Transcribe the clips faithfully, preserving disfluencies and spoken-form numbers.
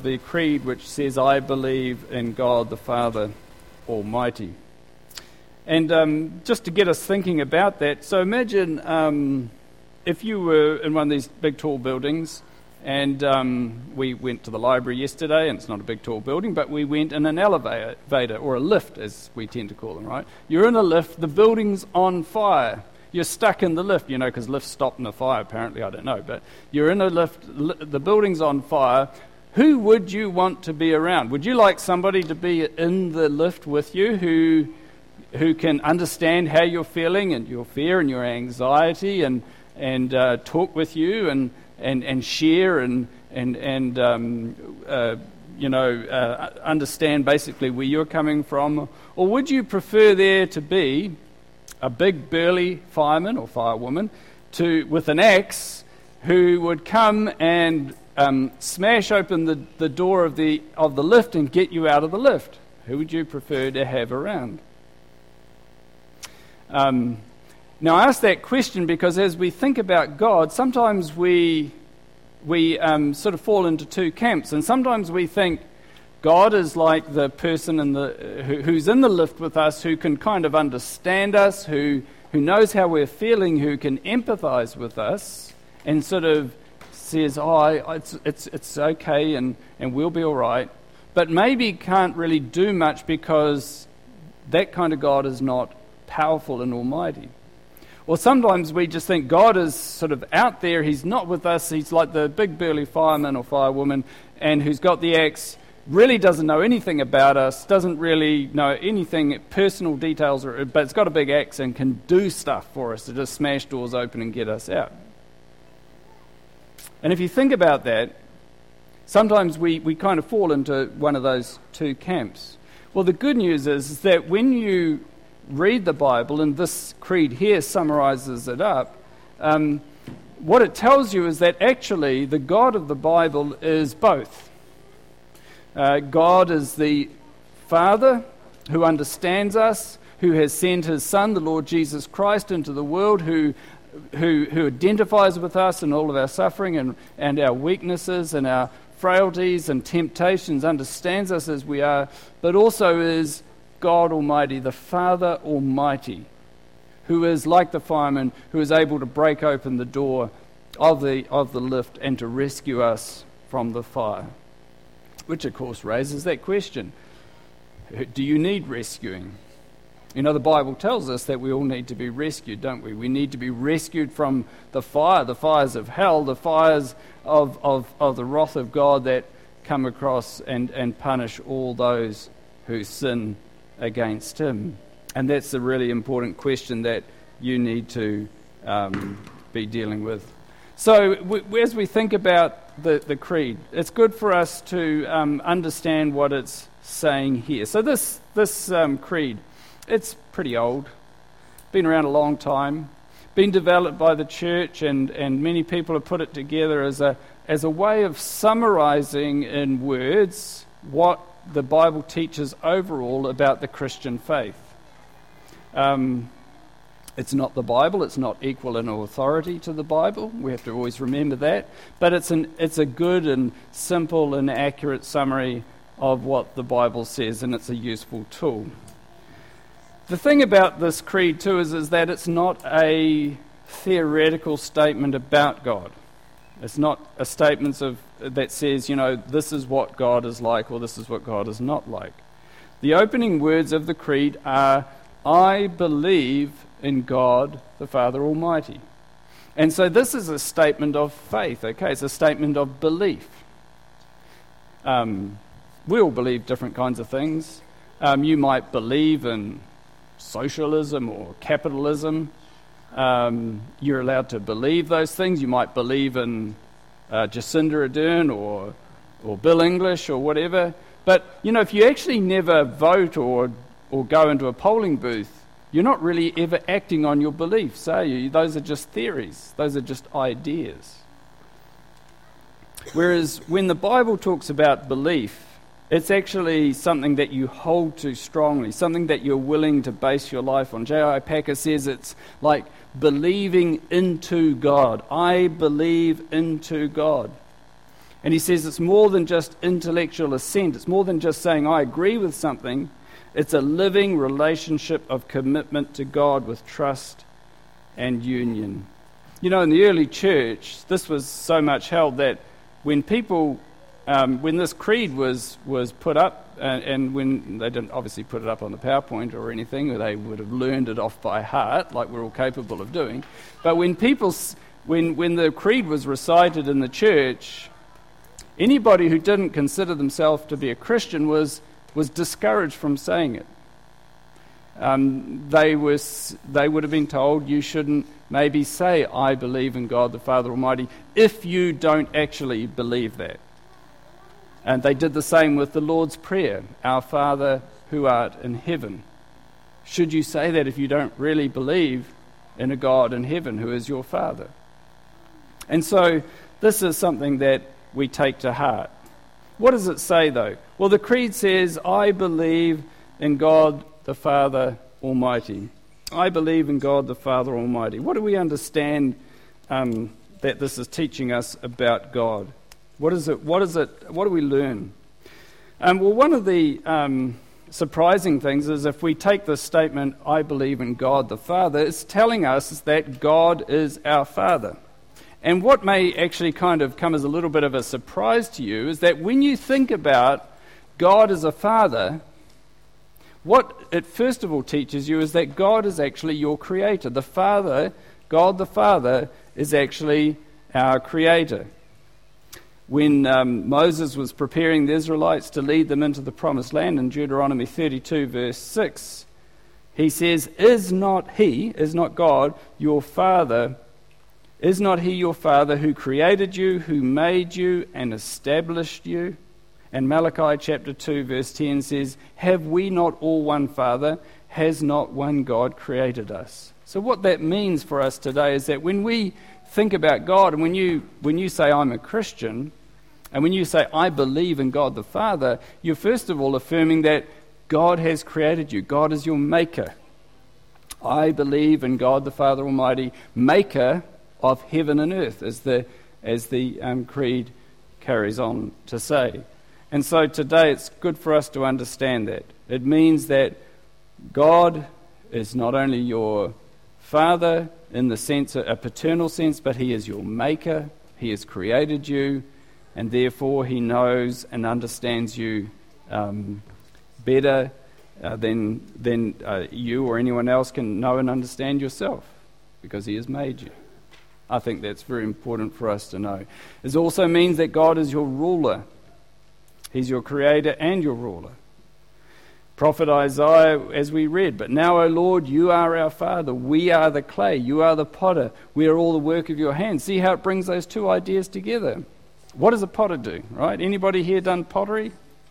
the creed which says, I believe in God the Father Almighty. And um, just to get us thinking about that, so imagine um, if you were in one of these big tall buildings, and um, we went to the library yesterday, and it's not a big tall building, but we went in an elevator, or a lift as we tend to call them, right? You're in a lift, the building's on fire. You're stuck in the lift, you know, because lifts stop in a fire, apparently, I don't know. But you're in a lift, li- the building's on fire. Who would you want to be around? Would you like somebody to be in the lift with you who who can understand how you're feeling and your fear and your anxiety and and uh, talk with you and and, and share and, and, and um, uh, you know, uh, understand basically where you're coming from? Or would you prefer there to be a big burly fireman or firewoman to with an axe who would come and um, smash open the, the door of the of the lift and get you out of the lift? Who would you prefer to have around? Um, now I ask that question because as we think about God, sometimes we we um, sort of fall into two camps, and sometimes we think God is like the person in the who, who's in the lift with us, who can kind of understand us, who who knows how we're feeling, who can empathize with us, and sort of says, "Oh, it's it's it's okay, and, and we'll be all right," but maybe can't really do much because that kind of God is not powerful and almighty. Or sometimes we just think God is sort of out there; He's not with us. He's like the big burly fireman or firewoman, and who's got the axe. Really doesn't know anything about us, doesn't really know anything, personal details, or, but it's got a big axe and can do stuff for us to just smash doors open and get us out. And if you think about that, sometimes we, we kind of fall into one of those two camps. Well, the good news is, is that when you read the Bible, and this creed here summarizes it up, um, what it tells you is that actually the God of the Bible is both. Uh, God is the Father who understands us, who has sent His Son, the Lord Jesus Christ, into the world, who who, who identifies with us in all of our suffering and, and our weaknesses and our frailties and temptations, understands us as we are, but also is God Almighty, the Father Almighty, who is like the fireman, who is able to break open the door of the of the lift and to rescue us from the fire. Which, of course, raises that question. Do you need rescuing? You know, the Bible tells us that we all need to be rescued, don't we? We need to be rescued from the fire, the fires of hell, the fires of, of, of the wrath of God that come across and, and punish all those who sin against Him. And that's a really important question that you need to um, be dealing with. So w- as we think about the, the creed, it's good for us to um, understand what it's saying here. So this this um, creed, it's pretty old, been around a long time, been developed by the church, and, and many people have put it together as a as a way of summarizing in words what the Bible teaches overall about the Christian faith. Um, It's not the Bible, it's not equal in authority to the Bible, we have to always remember that, but it's an it's a good and simple and accurate summary of what the Bible says, and it's a useful tool. The thing about this creed too is, is that it's not a theoretical statement about God. It's not a statement of that says, you know, this is what God is like or this is what God is not like. The opening words of the creed are, I believe in God the Father Almighty. And so this is a statement of faith, okay? It's a statement of belief. Um, we all believe different kinds of things. Um, you might believe in socialism or capitalism. Um, you're allowed to believe those things. You might believe in uh, Jacinda Ardern or, or Bill English or whatever. But, you know, if you actually never vote or or go into a polling booth, you're not really ever acting on your beliefs, are you? Those are just theories. Those are just ideas. Whereas when the Bible talks about belief, it's actually something that you hold to strongly, something that you're willing to base your life on. J I Packer says it's like believing into God. I believe into God. And he says it's more than just intellectual assent. It's more than just saying, I agree with something. It's a living relationship of commitment to God with trust and union. You know, in the early church, this was so much held that when people, um, when this creed was, was put up, and, and when they didn't obviously put it up on the PowerPoint or anything, or they would have learned it off by heart, like we're all capable of doing. But when people, when when the creed was recited in the church, anybody who didn't consider themselves to be a Christian was was discouraged from saying it. Um, they was they would have been told you shouldn't maybe say I believe in God the Father Almighty if you don't actually believe that. And they did the same with the Lord's Prayer, Our Father who art in heaven. Should you say that if you don't really believe in a God in heaven who is your Father? And so this is something that we take to heart. What does it say though? Well, the creed says, I believe in God the Father Almighty. I believe in God the Father Almighty. What do we understand um, that this is teaching us about God? What is it? What is it? What do we learn? Um, well, one of the um, surprising things is if we take this statement, I believe in God the Father, it's telling us that God is our Father. And what may actually kind of come as a little bit of a surprise to you is that when you think about God as a Father, what it first of all teaches you is that God is actually your Creator. The Father, God the Father, is actually our Creator. When um, Moses was preparing the Israelites to lead them into the promised land in Deuteronomy thirty-two verse six, he says, Is not he, is not God, your Father, is not he your Father who created you, who made you and established you? And Malachi chapter two verse ten says, Have we not all one Father? Has not one God created us? So what that means for us today is that when we think about God, and when you when you say I'm a Christian, and when you say I believe in God the Father, you're first of all affirming that God has created you. God is your maker. I believe in God the Father Almighty, maker of heaven and earth, as the as the um, creed carries on to say. And so today it's good for us to understand that. It means that God is not only your Father in the sense, a paternal sense, but he is your maker. He has created you, and therefore he knows and understands you um, better uh, than, than uh, you or anyone else can know and understand yourself, because he has made you. I think that's very important for us to know. It also means that God is your ruler. He's your creator and your ruler. Prophet Isaiah, as we read, But now, O Lord, you are our Father. We are the clay. You are the potter. We are all the work of your hands. See how it brings those two ideas together. What does a potter do, right? Anybody here done pottery?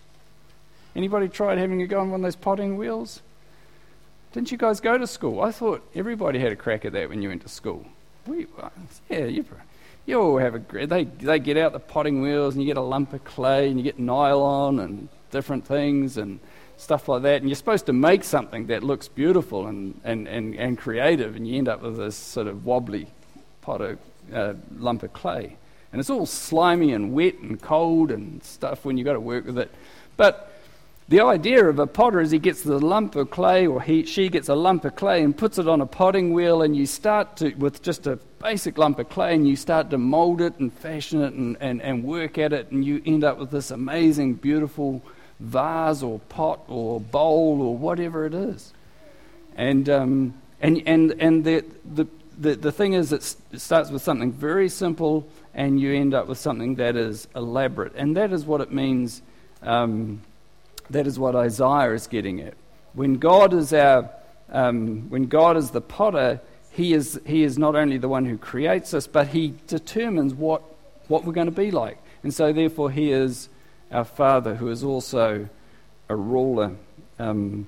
Anybody tried having a go on one of those potting wheels? Didn't you guys go to school? I thought everybody had a crack at that when you went to school. We, yeah, you, you all have a great... They, they get out the potting wheels and you get a lump of clay and you get nylon and different things and stuff like that, and you're supposed to make something that looks beautiful and, and, and, and creative, and you end up with this sort of wobbly pot of uh, lump of clay. And it's all slimy and wet and cold and stuff when you've got to work with it. But the idea of a potter is he gets the lump of clay, or he she gets a lump of clay and puts it on a potting wheel, and you start to, with just a basic lump of clay, and you start to mould it and fashion it and, and, and work at it, and you end up with this amazing, beautiful vase or pot or bowl or whatever it is. And um, and and and the the the, the thing is, it starts with something very simple, and you end up with something that is elaborate, and that is what it means. Um, that is what Isaiah is getting at. When God is our, um, when God is the potter, He is He is not only the one who creates us, but He determines what what we're going to be like, and so therefore He is our Father, who is also a ruler. Um,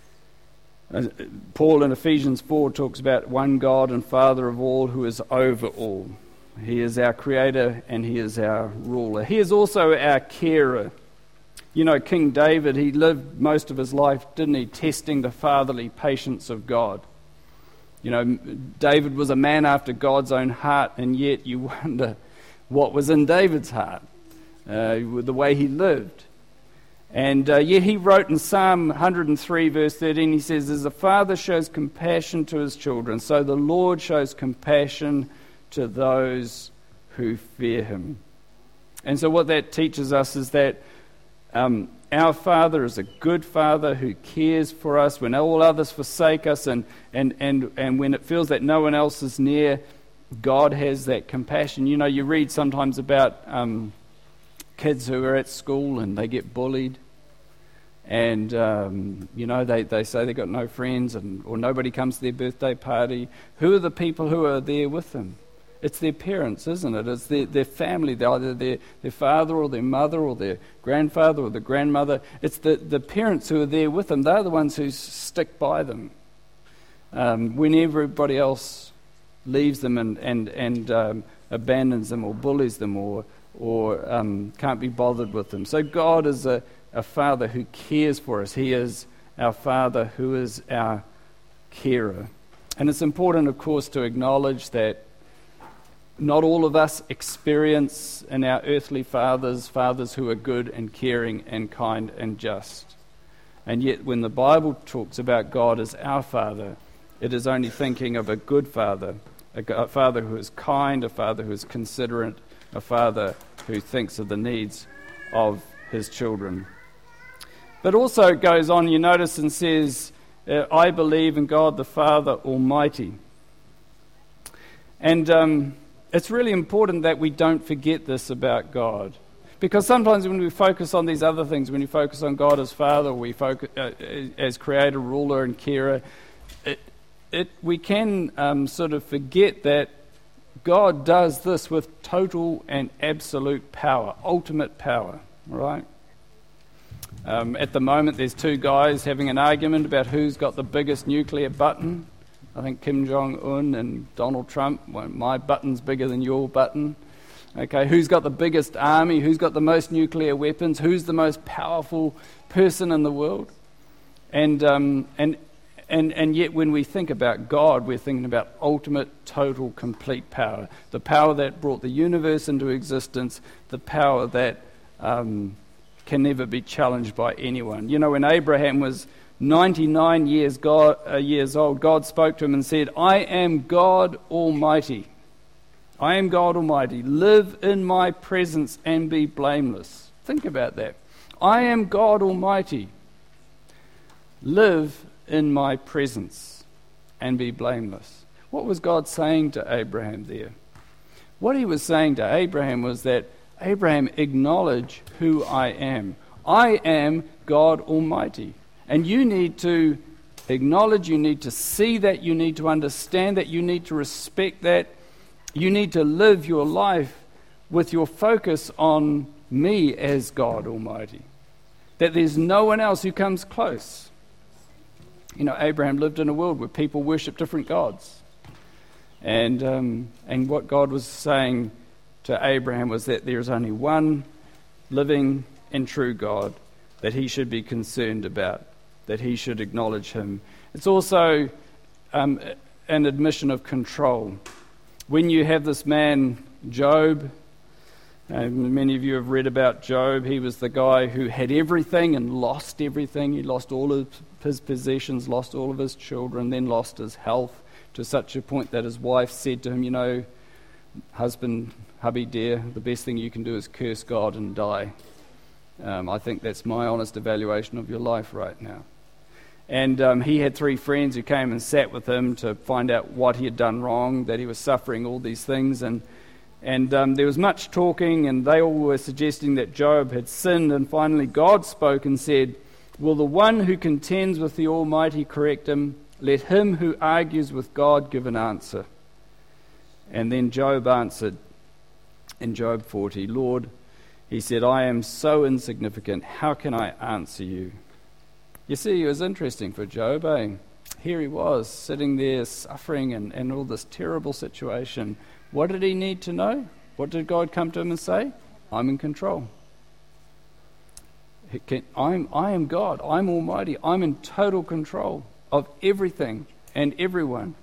Paul in Ephesians four talks about one God and Father of all, who is over all. He is our Creator and He is our ruler. He is also our carer. You know, King David, he lived most of his life, didn't he, testing the fatherly patience of God. You know, David was a man after God's own heart, and yet you wonder what was in David's heart. uh, with the way he lived. And uh, yeah, he wrote in Psalm one hundred three, verse thirteen, he says, as a father shows compassion to his children, so the Lord shows compassion to those who fear him. And so what that teaches us is that um, our Father is a good Father who cares for us when all others forsake us, and, and, and, and when it feels that no one else is near, God has that compassion. You know, you read sometimes about um, kids who are at school and they get bullied, and um, you know, they, they say they've got no friends, and or nobody comes to their birthday party. Who are the people who are there with them? It's their parents, isn't it? It's their, their family, they're either their, their father or their mother or their grandfather or their grandmother. It's the, the parents who are there with them. They're the ones who stick by them um, when everybody else leaves them and, and, and um, abandons them or bullies them or, or um, can't be bothered with them. So God is a, a Father who cares for us. He is our Father who is our carer. And it's important, of course, to acknowledge that not all of us experience in our earthly fathers, fathers who are good and caring and kind and just. And yet when the Bible talks about God as our Father, it is only thinking of a good Father, a Father who is kind, a Father who is considerate, a Father who thinks of the needs of his children. But also it goes on, you notice, and says, I believe in God the Father Almighty. And um, it's really important that we don't forget this about God. Because sometimes when we focus on these other things, when you focus on God as Father, we focus uh, as Creator, Ruler and Carer, it, it, we can um, sort of forget that God does this with total and absolute power, ultimate power, right? Um, at the moment, there's two guys having an argument about who's got the biggest nuclear button. I think Kim Jong-un and Donald Trump, well, my button's bigger than your button. Okay, who's got the biggest army? Who's got the most nuclear weapons? Who's the most powerful person in the world? And um, and and and yet, when we think about God, we're thinking about ultimate, total, complete power. The power that brought the universe into existence. The power that um, can never be challenged by anyone. You know, when Abraham was ninety-nine years, God, uh, years old, God spoke to him and said, I am God Almighty. I am God Almighty. Live in my presence and be blameless. Think about that. I am God Almighty. Live in my presence and be blameless. What was God saying to Abraham there? What he was saying to Abraham was that, Abraham, acknowledge who I am. I am God Almighty. And you need to acknowledge, you need to see that, you need to understand that, you need to respect that. You need to live your life with your focus on me as God Almighty. That there's no one else who comes close. You know, Abraham lived in a world where people worship different gods. And um, and what God was saying to Abraham was that there is only one living and true God that he should be concerned about, that he should acknowledge him. It's also um, an admission of control. When you have this man, Job, and many of you have read about Job, he was the guy who had everything and lost everything. He lost all of his possessions, lost all of his children, then lost his health to such a point that his wife said to him, you know, husband, hubby dear, the best thing you can do is curse God and die. Um, I think that's my honest evaluation of your life right now. And um, he had three friends who came and sat with him to find out what he had done wrong, that he was suffering all these things. And and um, there was much talking, and they all were suggesting that Job had sinned. And finally God spoke and said, will the one who contends with the Almighty correct him? Let him who argues with God give an answer. And then Job answered in Job forty, Lord, he said, I am so insignificant, how can I answer you? You see, it was interesting for Job, eh? Here he was, sitting there suffering and, and all this terrible situation. What did he need to know? What did God come to him and say? I'm in control. Can, I'm, I am God. I'm Almighty. I'm in total control of everything and everyone.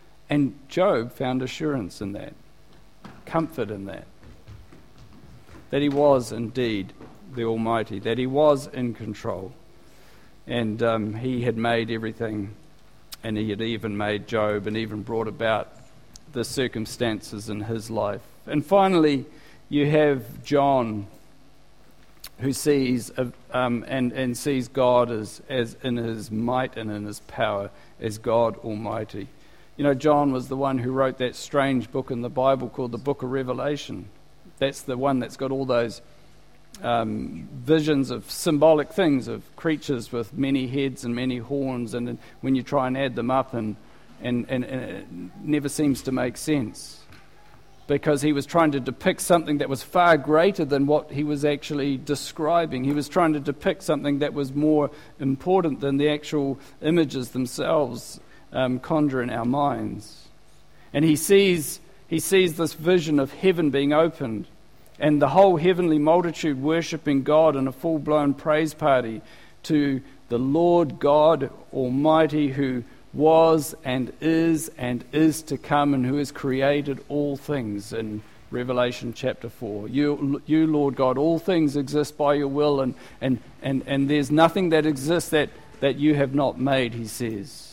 And Job found assurance in that, comfort in that. that he was indeed the Almighty, that he was in control. And um, he had made everything, and he had even made Job and even brought about the circumstances in his life. And finally, you have John, who sees uh, um, and, and sees God as, as in his might and in his power as God Almighty. You know, John was the one who wrote that strange book in the Bible called the Book of Revelation. That's the one that's got all those um, visions of symbolic things, of creatures with many heads and many horns, and when you try and add them up, and, and, and, and it never seems to make sense, because he was trying to depict something that was far greater than what he was actually describing. He was trying to depict something that was more important than the actual images themselves um, conjure in our minds. And he sees he sees this vision of heaven being opened, and the whole heavenly multitude worshipping God in a full-blown praise party to the Lord God Almighty, who was and is and is to come, and who has created all things in Revelation chapter four. You, you Lord God, all things exist by your will, and, and, and, and there's nothing that exists that, that you have not made, he says.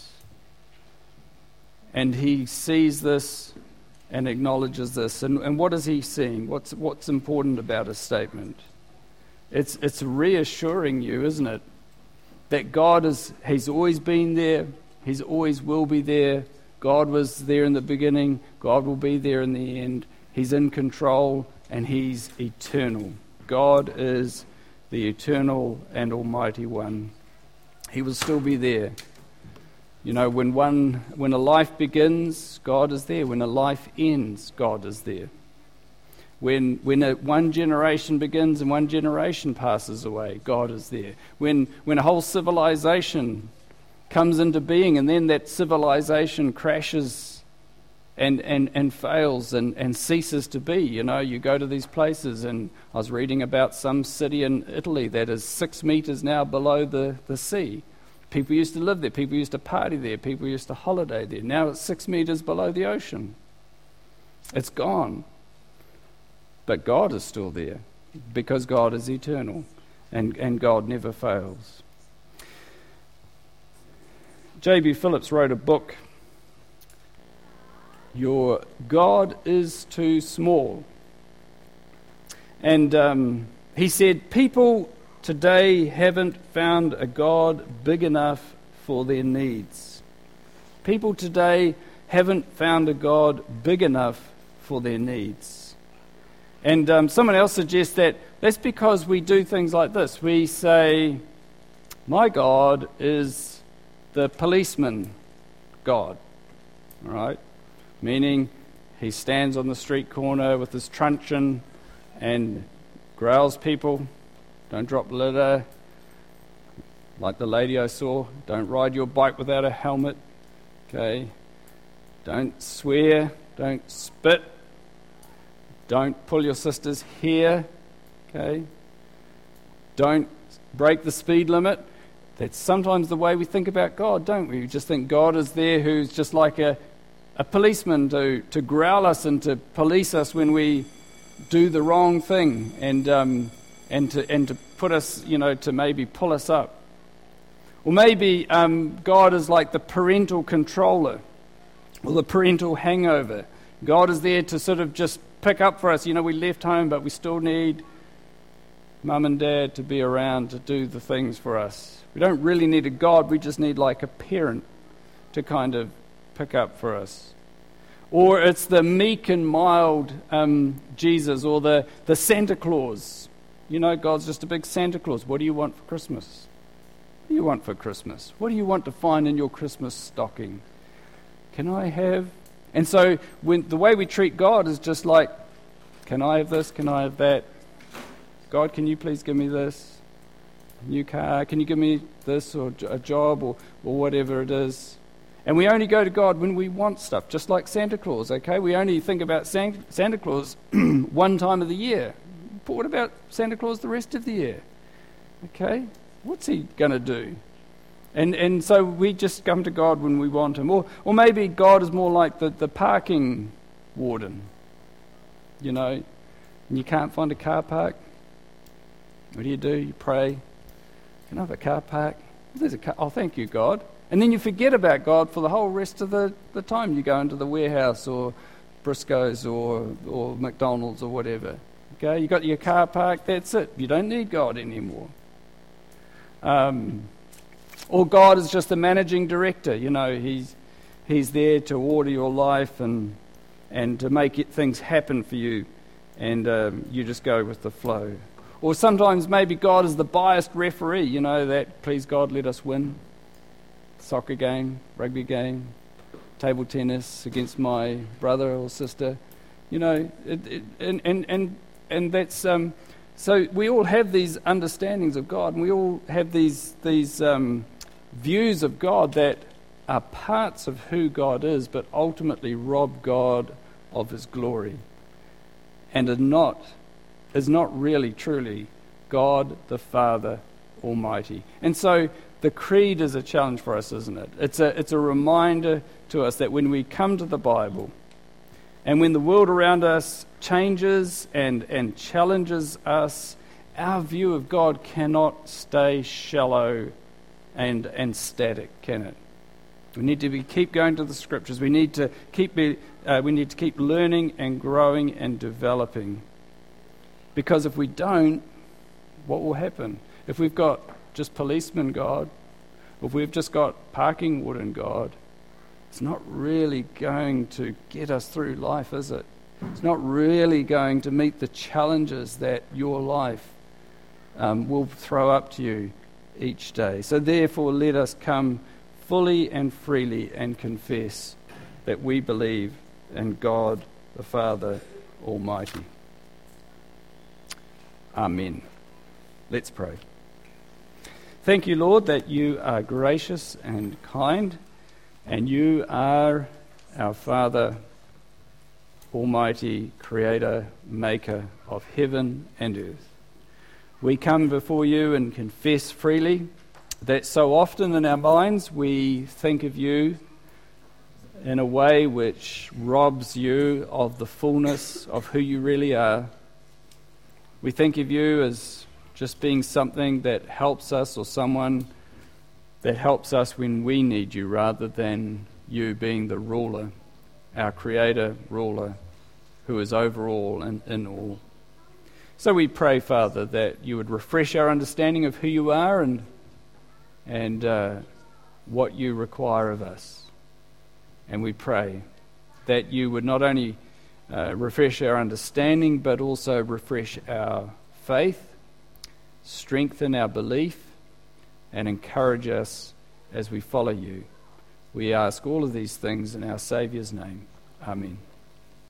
And he sees this and acknowledges this. And, and what is he seeing? What's, what's important about his statement? It's, it's reassuring you, isn't it? That God is, he's always been there. He's always will be there. God was there in the beginning. God will be there in the end. He's in control, and he's eternal. God is the eternal and almighty one. He will still be there. You know, when one, when a life begins, God is there. When a life ends, God is there. When when a, one generation begins and one generation passes away, God is there. When when a whole civilization comes into being, and then that civilization crashes and and, and fails and, and ceases to be. You know, you go to these places, and I was reading about some city in Italy that is six meters now below the, the sea. People used to live there, people used to party there, people used to holiday there. Now it's six meters below the ocean. It's gone. But God is still there, because God is eternal, and, and God never fails. J B Phillips wrote a book, Your God is Too Small. And um, he said, people today haven't found a God big enough for their needs. People today haven't found a God big enough for their needs. And um, someone else suggests that that's because we do things like this. We say, my God is the policeman God, all right? Meaning he stands on the street corner with his truncheon and growls people. Don't drop litter. Like the lady I saw, don't ride your bike without a helmet. Okay. Don't swear. Don't spit. Don't pull your sister's hair. Okay. Don't break the speed limit. That's sometimes the way we think about God, don't we? We just think God is there, who's just like a, a policeman to, to growl us and to police us when we do the wrong thing, and um, and to and to put us, you know, to maybe pull us up. Or maybe um, God is like the parental controller or the parental hangover. God is there to sort of just pick up for us. You know, we left home, but we still need mum and dad to be around to do the things for us. We don't really need a God, we just need like a parent to kind of pick up for us. Or it's the meek and mild um, Jesus, or the, the Santa Claus. You know, God's just a big Santa Claus. What do you want for Christmas? What do you want for Christmas? What do you want to find in your Christmas stocking? Can I have... And so when the way we treat God is just like, can I have this? Can I have that? God, can you please give me this? New car? Can you give me this, or a job, or, or whatever it is? And we only go to God when we want stuff, just like Santa Claus, okay? We only think about San- Santa Claus one time of the year. But what about Santa Claus the rest of the year? Okay? What's he going to do? And and so we just come to God when we want him. Or or maybe God is more like the, the parking warden. You know, and you can't find a car park, what do you do? You pray, can I have a car park? There's a car. Oh, thank you, God. And then you forget about God for the whole rest of the, the time. You go into the warehouse or Briscoe's or, or McDonald's or whatever. Okay, you got your car park, that's it. You don't need God anymore. Um, or God is just the managing director. You know, he's he's there to order your life and and to make it, things happen for you, and um, you just go with the flow. Or sometimes maybe God is the biased referee. You know that, please God, let us win. Soccer game, rugby game, table tennis against my brother or sister. You know, it, it, and and and and that's. Um, So we all have these understandings of God, and we all have these these um, views of God that are parts of who God is, but ultimately rob God of His glory, and are not is not really truly God the Father Almighty. And so the creed is a challenge for us, isn't it? It's a it's a reminder to us that when we come to the Bible, and when the world around us changes and, and challenges us, our view of God cannot stay shallow and and static, can it? We need to be, keep going to the Scriptures. We need to keep be, uh, we need to keep learning and growing and developing. Because if we don't, what will happen? If we've got just policeman God, if we've just got parking warden God, it's not really going to get us through life, is it? It's not really going to meet the challenges that your life um, will throw up to you each day. So therefore, let us come fully and freely and confess that we believe in God the Father Almighty. Amen. Let's pray. Thank you, Lord, that you are gracious and kind, and you are our Father Almighty, Creator, Maker of heaven and earth. We come before you and confess freely that so often in our minds we think of you in a way which robs you of the fullness of who you really are. We think of you as just being something that helps us, or someone that helps us when we need you, rather than you being the ruler, our Creator, ruler, who is over all and in all. So we pray, Father, that you would refresh our understanding of who you are and and uh, what you require of us. And we pray that you would not only uh, refresh our understanding, but also refresh our faith, strengthen our belief, and encourage us as we follow you. We ask all of these things in our Saviour's name. Amen.